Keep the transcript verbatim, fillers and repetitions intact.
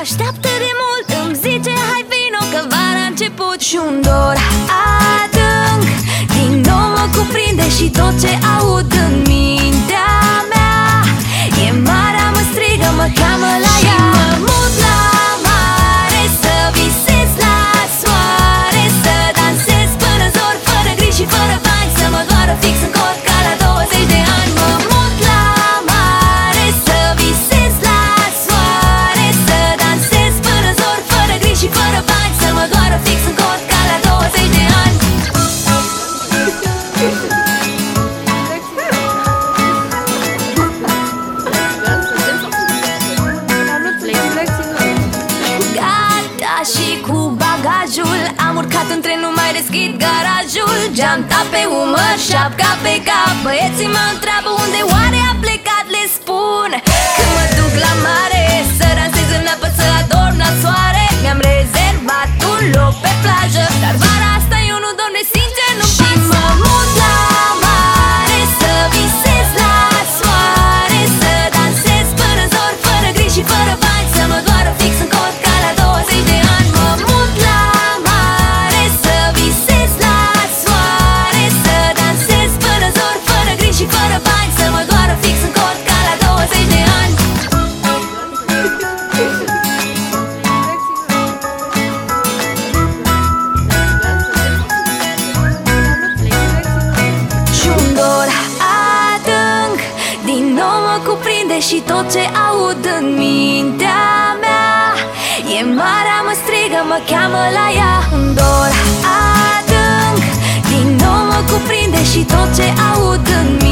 așteaptă de mult, îmi zice hai vino că vara a început. Și un dor adânc din nou mă cuprinde și tot ce aud în mintea mea e marea mă strigă, mă cheamă la ea. Și mă mut la mare să visez la soare, să dansez până zor, fără griji și fără bani, să mă doară fix în cot ca la douăzeci de ani. Mă mut la mare să visez la soare, să dansez până zor, fără griji și fără bani, să mă doară fix în cot ca la douăzeci de ani. Gata și cu bagajul am urcat în tren, nu mai deschid garajul. Geanta pe umăr, șapca pe cap, băieții mă întreabă unde oare a plecat. Le spun că mă duc la mare, să dansez în apă, să adorm la soare. Mi-am rezervat un loc pe plajă, dar vara asta eu nu dorm de sincer, nu-mi pasă. Și mă mut la mare să visez la soare, să dansez până zor, fără griji și fără bani, să mă doară fix în cot ca la douăzeci de ani. Mă mut la mare să visez la soare, să dansez până zor, fără griji și fără bani, să mă doară fix în cot ca la douăzeci de ani. Și-un dor adânc din nou mă cuprinde și tot ce aud în mintea mea e marea mă strigă, mă cheamă la ea. Un dor adânc din nou mă cuprinde și tot ce aud în mintea